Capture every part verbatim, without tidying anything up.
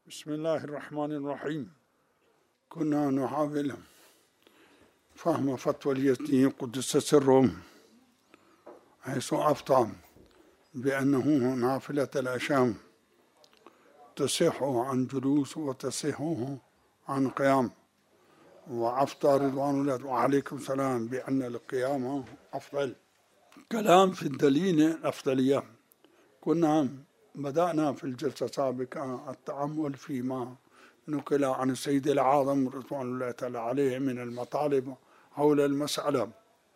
بسم الله الرحمن الرحيم. كنا نحاول فهم فتوى اليزدي قدس سره، حيث أفتى بأنه نافلة العشاء تصح عن جلوس وتصح عن قيام، وأفتى رضوان الله وعليكم السلام بأن القيام أفضل. كلام في الدليل الأفضلية. كنا بدأنا في الجلسة السابقة التأمل فيما نقل عن السيد العاظم رضوان الله تعالى عليه من المطالب حول المسألة.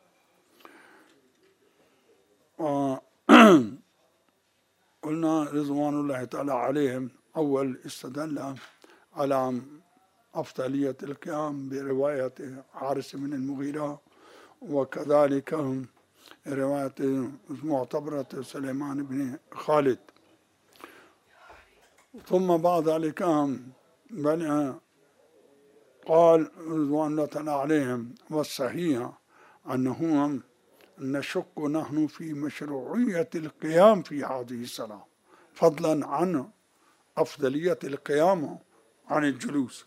قلنا رضوان الله تعالى عليهم أول استدل على أفضلية القيام برواية حارث بن المغيرة، وكذلك رواية معتبرة سليمان بن خالد. ثم بعد ذلك بل قال رضوان الله تعالى عليهم والصحيح أنه نشك نحن في مشروعية القيام في هذه الصلاة، فضلا عن أفضلية القيام عن الجلوس.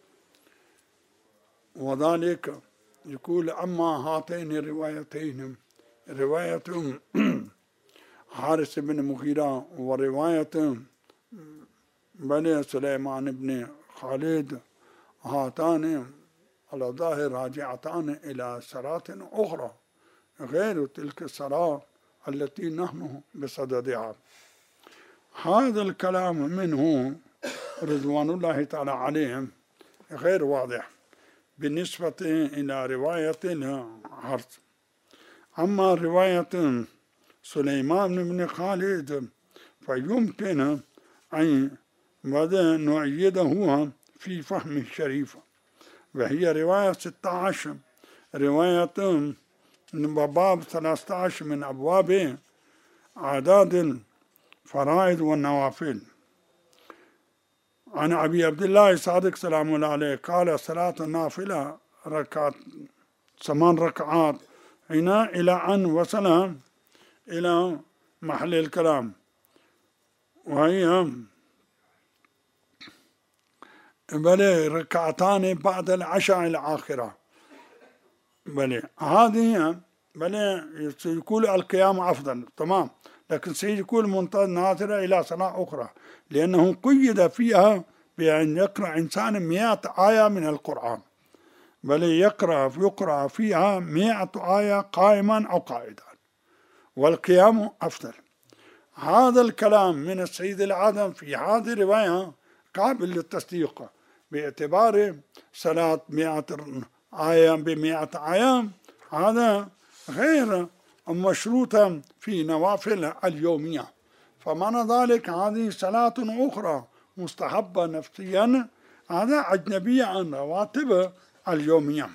وذلك يقول أما هاتين الروايتين، رواية حارث بن مغيرة ورواية بني سليمان بن خالد، هاتان على ظاهر راجعتان إلى صلاة أخرى غير تلك الصلاة التي نحن بصددها. هذا الكلام منه رضوان الله تعالى عليهم غير واضح بالنسبة إلى رواية الحارث. أما رواية سليمان بن خالد فيمكن أن بدأ نؤيده في فهم الشريف، وهي رواية ستة عشر، رواية باب ثلاثة عشر من أبواب أعداد الفرائض والنوافل. عن أبي عبد الله صادق سلام الله عليه قال صلاة النافلة ركعات ثمان ركعات هنا إلى أن وصل إلى محل الكلام، وهي بل ركعتان بعد العشاء الآخرة. بل هذه بل سيكون القيام أفضل، تمام، لكن سيكون منتظر ناظرة إلى صلاة أخرى، لأنه قيد فيها بأن يقرأ إنسان مئة آية من القرآن، بل يقرأ يقرأ فيها مئة آية قائما أو قائدا، والقيام أفضل. هذا الكلام من السيد العاظم في هذه الرواية قابل للتصديق، باعتبار صلاة مئة آية بمئة آية هذا غير مشروطا في نوافل اليومية، فمعنى ذلك هذه صلاة أخرى مستحبة نفسيا، هذا أجنبية عن رواتب اليومية.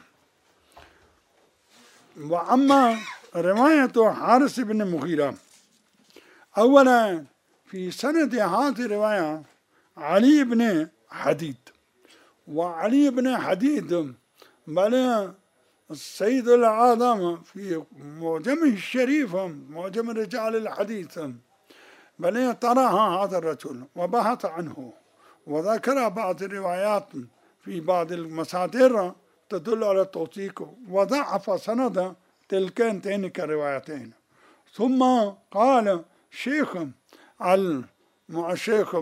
وأما رواية حارث بن مغيرة، أولا في سند هذه الرواية علي بن حديد، وعلي بن حديد بل السيد العاظم في معجمه الشريف معجم رجال الحديث بل طرح هذا الرجل وبحث عنه، وذكر بعض الروايات في بعض المصادر تدل على التوثيق، وضعف سند تلكين الروايتين. ثم قال شيخ الشيخ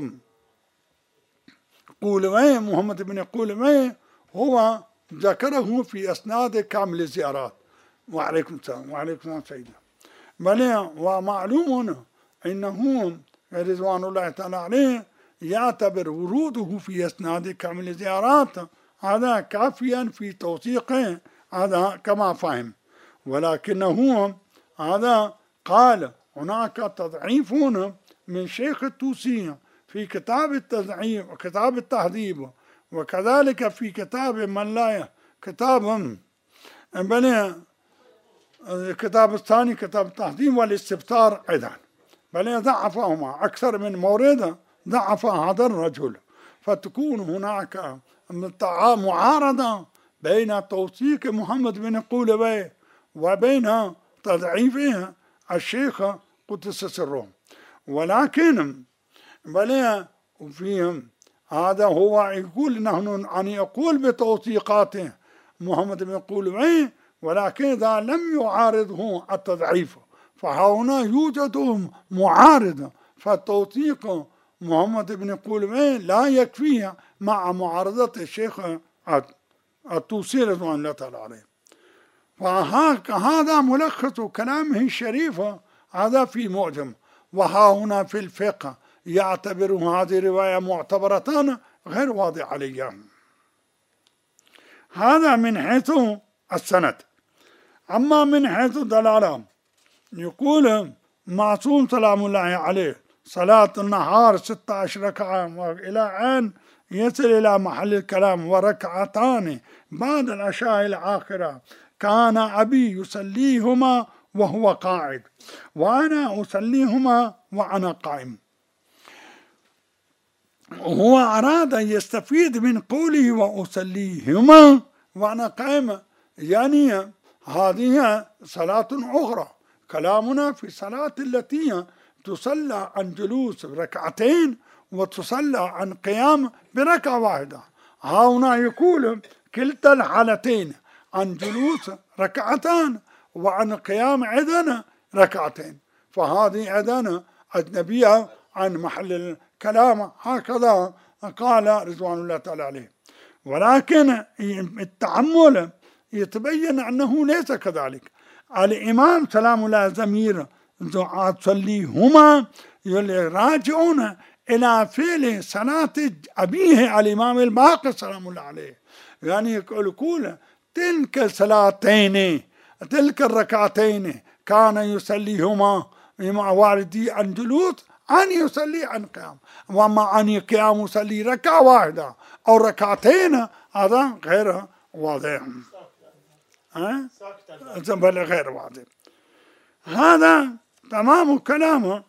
قولمي محمد بن قولمي هو ذكره في أسناد كامل الزيارات. وعليكم السلام وعليكم السلام سيدنا. بل ومعلوم أنه رضوان الله تعالى عليه يعتبر وروده في أسناد كامل الزيارات هذا كافيا في توثيقه، هذا كما فهم، ولكنه هذا قال هناك تضعيف من شيخ التوسي في كتاب التضعيف وكتاب التهذيب، وكذلك في كتاب من لا كتاب بل الكتاب الثاني كتاب التهذيب والاستبصار أيضا، بل ضعفهما أكثر من مورد، ضعف هذا الرجل، فتكون هناك معارضة بين توثيق محمد بن قولبي وبين تضعيفه الشيخ قدس سره. ولكن بل وفيهم هذا هو يقول نحن أن يقول بتوثيقاته محمد بن قولبعي، ولكن إذا لم يعارضه التضعيف فهنا يوجد معارض، فالتوثيق محمد بن قولبعي لا يكفي مع معارضة الشيخ الطوسي رضوان الله تعالى عليه. فهذا ملخص كلامه الشريف هذا في معجم. وها هنا في الفقه يعتبر هذه الرواية معتبرة غير واضحة عليها. هذا من حيث السند. أما من حيث الدلالة يقول معصوم سلام الله عليه صلاة النهار ستة عشر ركعة وإلى أن يصل إلى محل الكلام وركعتان بعد العشاء الآخرة كان أبي يصليهما وهو قاعد وأنا أصليهما وأنا قائم. هو أراد أن يستفيد من قوله وأصليهما وأنا قائم، يعني هذه صلاة أخرى. كلامنا في صلاة التي تصلى عن جلوس ركعتين وتصلى عن قيام بركعة واحدة. ها هنا يقول كلتا الحالتين عن جلوس ركعتان وعن قيام أيضا ركعتين، فهذه أيضا أجنبية عن محل الكلام، هكذا قال رضوان الله تعالى عليه. ولكن التأمل يتبين أنه ليس كذلك. الإمام سلام الله ضمير تصليهما راجعون إلى فعل صلاة أبيه الإمام الباقر سلام الله عليه، يعني يقول تلك الصلاتين تلك الركعتين كان يصليهما مع والدي عن جلوس أن يصلي عن قيام، وما أن قيام يصلي ركعة واحدة أو ركعتين هذا غير واضح. ها؟ بل غير واضح. هذا تمام كلامه.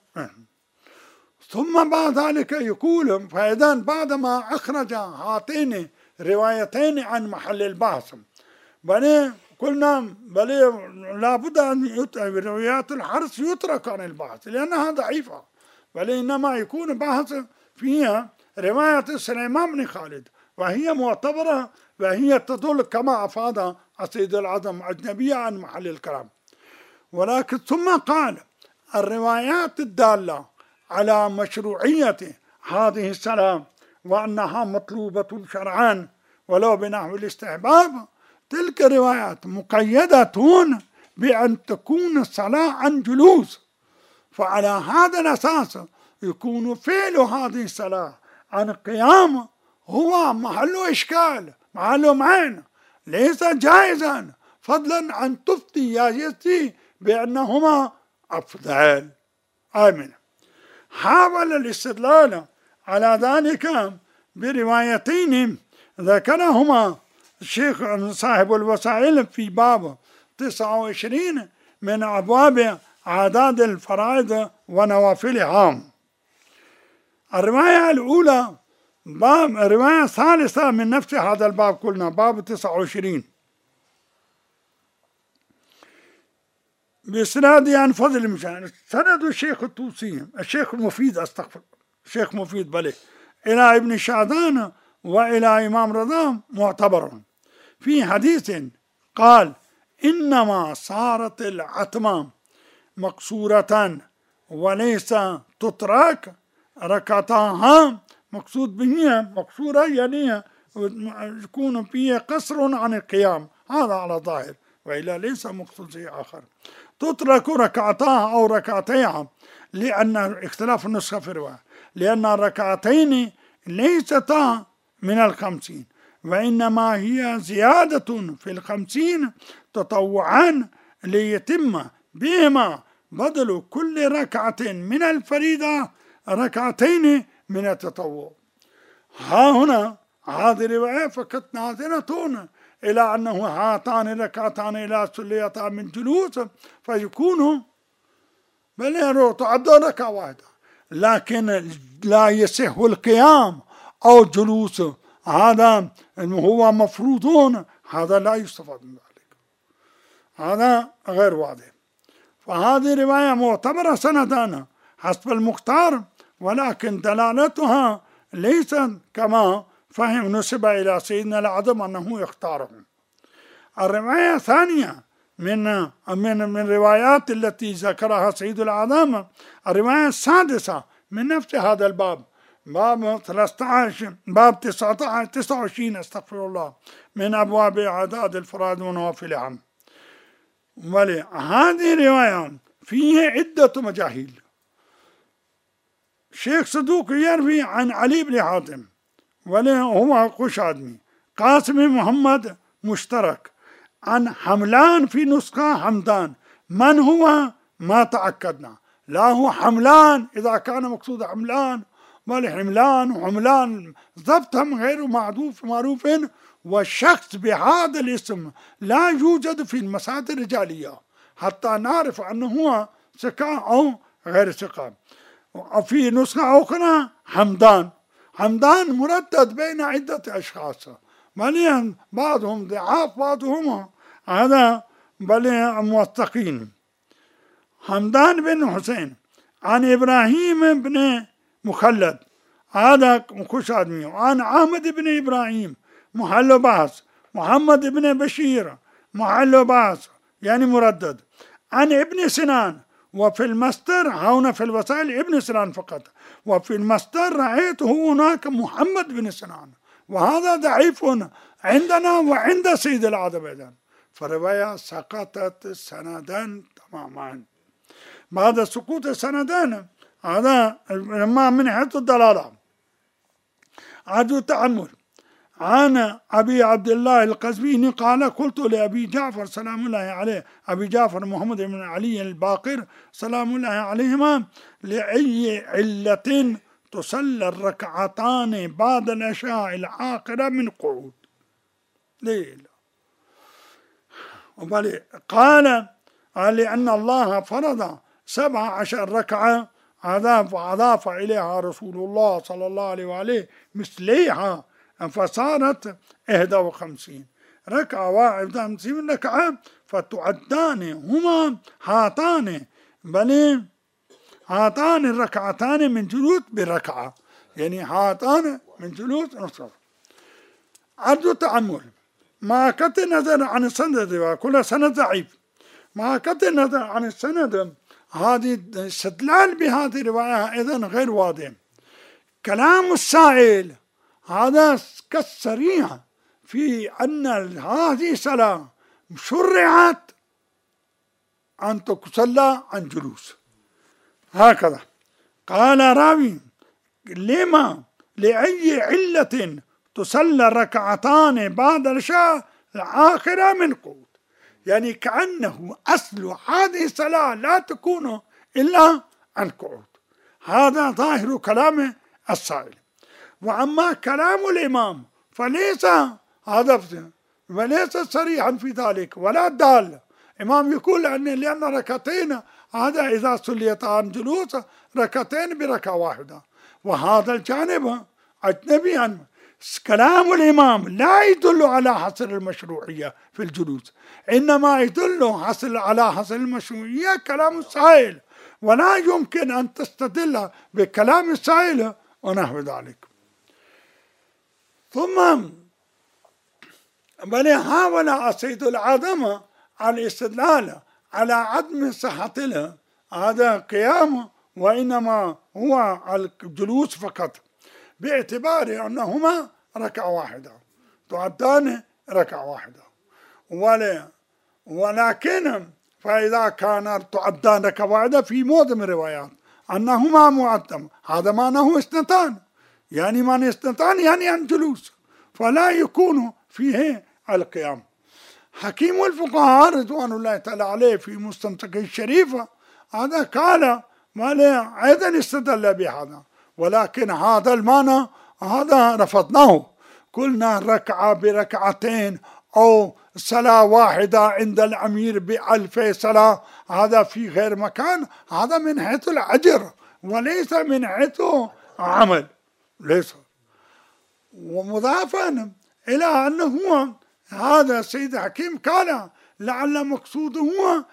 ثم بعد ذلك يقول فإذا بعدما أخرج هاتين روايتين عن محل البحث بل قلنا بل لابد أن روايات الحرس يترك عن البحث لأنها ضعيفة، بل إنما يكون بحث فيها رواية سليمان بن خالد وهي معتبرة وهي تدل كما أفاد السيد العظم أجنبية عن محل الكلام. ولكن ثم قال الروايات الدالة على مشروعية هذه الصلاة وأنها مطلوبة شرعا ولو بنحو الاستحباب تلك الروايات مقيدة بأن تكون الصلاة عن جلوس، فعلى هذا الأساس يكون فعل هذه الصلاة عن قيام هو محل إشكال محل معين ليس جائزا، فضلا عن تفتي يا يستي بأنهما أفضل. آمين. حاول الاستدلال على ذلك بروايتين ذكرهما الشيخ صاحب الوسائل في باب تسعة وعشرين من أبواب عداد الفرائض ونوافلها. الرواية الأولى باب الرواية الثالثة من نفس هذا الباب، قلنا باب تسعة وعشرين بإسناد عن فضل المشان سند الشيخ الطوسي الشيخ المفيد استغفر الشيخ مفيد بلي إلى ابن شعدان وإلى إمام رضا معتبر في حديث قال إنما صارت العتمة مقصورة وليس تترك ركعتها، مقصود به مقصورة يعني يكون فيه قصر عن القيام، هذا على ظاهر، وإلا ليس مقصود شيء آخر. تترك ركعتها أو ركعتيها لأن اختلاف النسخة في الرواية لأن الركعتين ليستا من الخمسين وإنما هي زيادة في الخمسين تطوعا ليتم بهما بدل كل ركعة من الفريضة ركعتين من التطوع. ها هنا هذه الرواية فقط ناظرة إلى أنه هاتان ركعتان إلى صليتا من جلوس فيكون بل تعد ركعة واحدة، لكن لا يصح القيام أو جلوس هذا هو مفروضون، هذا لا يستفاد من ذلك، هذا غير واضح. فهذه رواية معتبرة سندانا حسب المختار، ولكن دلالتها ليس كما فهم نسب إلى سيدنا الأعظم أنه يختارهم. الرواية الثانية من من من روايات التي ذكرها سيد الأعظم، الرواية السادسة من نفس هذا الباب، باب ثلاثة عشر باب تسعة عشر تسعة وعشرين استغفر الله من أبواب أعداد الفرائض ونوافلها. ولي هذه الرواية فيها عدة مجاهيل. شيخ صدوق يروي عن علي بن حاتم ولي هو قشادمي، قاسم محمد مشترك، عن حملان في نسخة حمدان. من هو ما تأكدنا، لا هو حملان إذا كان مقصود حملان، بل حملان وحملان ضبطهم غير معروف معروف، والشخص بهذا الاسم لا يوجد في المصادر الرجالية حتى نعرف أنه هو ثقة أو غير ثقة. وفي نسخة أخرى حمدان، حمدان مردد بين عدة أشخاص، بل بعضهم ضعاف بعضهم هذا بل موثقين. حمدان بن حسين عن إبراهيم بن مخلد هذا خشادمي، وعن أحمد بن إبراهيم محل بحث، محمد بن بشير محل بحث يعني مردد، عن ابن سنان. وفي المصدر هنا في الوسائل ابن سنان فقط، وفي المصدر رأيته هناك محمد بن سنان، وهذا ضعيف عندنا وعند سيد الأعظم أيضا، فرواية سقطت سندا تماما. بعد سقوط السندان هذا ما من حيث الدلالة عدو التعمل. عن أبي عبد الله القزويني قال قلت لأبي جعفر سلام الله عليه، أبي جعفر محمد بن علي الباقر سلام الله عليهما، لأي علة تصلى الركعتان بعد العشاء الآخرة من قعود؟ ليه؟ قال قال لأن الله فرض سبع عشر ركعة، أضاف إليها رسول الله صلى الله عليه وآله مثليها فصارت إحدى وخمسين ركعة، واحد وخمسين ركعة، فتعدان هما هاتان بل هاتان الركعتان من جلوس بركعة، يعني هاتان من جلوس نصف. عرض تأمل مع قطع النظر عن السند، وكل سند ضعيف، مع قطع النظر عن السند هذه استدلال بهذه الرواية أيضا غير واضح. كلام السائل هذا كالصريح في أن هذه الصلاة شرعت أن تصلى عن جلوس هكذا. قال راوي لما لأي علة تصلى ركعتان بعد العشاء الآخرة من قعود، يعني كأنه أصل هذه الصلاة لا تكون إلا عن قعود. هذا ظاهر كلام السائل. وأما كلام الإمام فليس هذا وليس صريحا في ذلك ولا دال. إمام يقول أن لأن ركعتين هذا إذا صليت عن جلوس ركعتين بركعة واحدة، وهذا الجانب أجنبي عنه. كلام الإمام لا يدل على حصر المشروعية في الجلوس، إنما يدل حصل على حصر المشروعية كلام السائل، ولا يمكن أن تستدل بكلام السائل ونحو ذلك. ثم بل حاول السيد الأعظم الاستدلال على عدم صحة له هذا قيام، وإنما هو الجلوس فقط، باعتبار أنهما ركعة واحدة تعدان ركعة واحدة. ولكن فإذا كان تعدان ركعة واحدة في معظم الروايات أنهما معدم، هذا معناه اثنتان، يعني معنى اثنتان يعني الجلوس، فلا يكون فيه القيام. حكيم الفقهاء رضوان الله تعالى عليه في مستمسكه الشريفة هذا قال ما أيضا استدل بهذا، ولكن هذا المعنى هذا رفضناه، قلنا ركعة بركعتين أو صلاة واحدة عند الأمير بألف صلاة، هذا في غير مكان، هذا من حيث الأجر وليس من حيث عمل ليس. ومضافا إلى أنه هذا السيد حكيم قال لعل مقصوده هو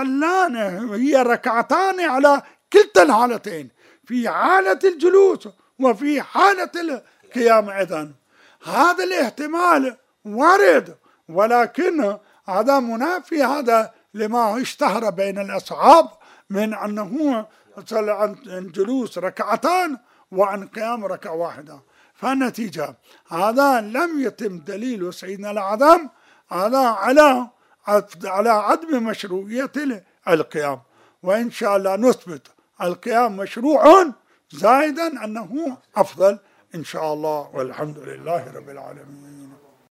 تصلان هي ركعتان على كلتا الحالتين، في حالة الجلوس وفي حالة القيام أيضا. هذا الاحتمال وارد، ولكن هذا منافي هذا لما اشتهر بين الأصحاب من أنه عن جلوس ركعتان وعن قيام ركعة واحدة. فالنتيجة هذا لم يتم دليل سيدنا الأعظم هذا على على عدم مشروعية القيام، وإن شاء الله نثبت القيام مشروع زائدا أنه أفضل إن شاء الله، والحمد لله رب العالمين.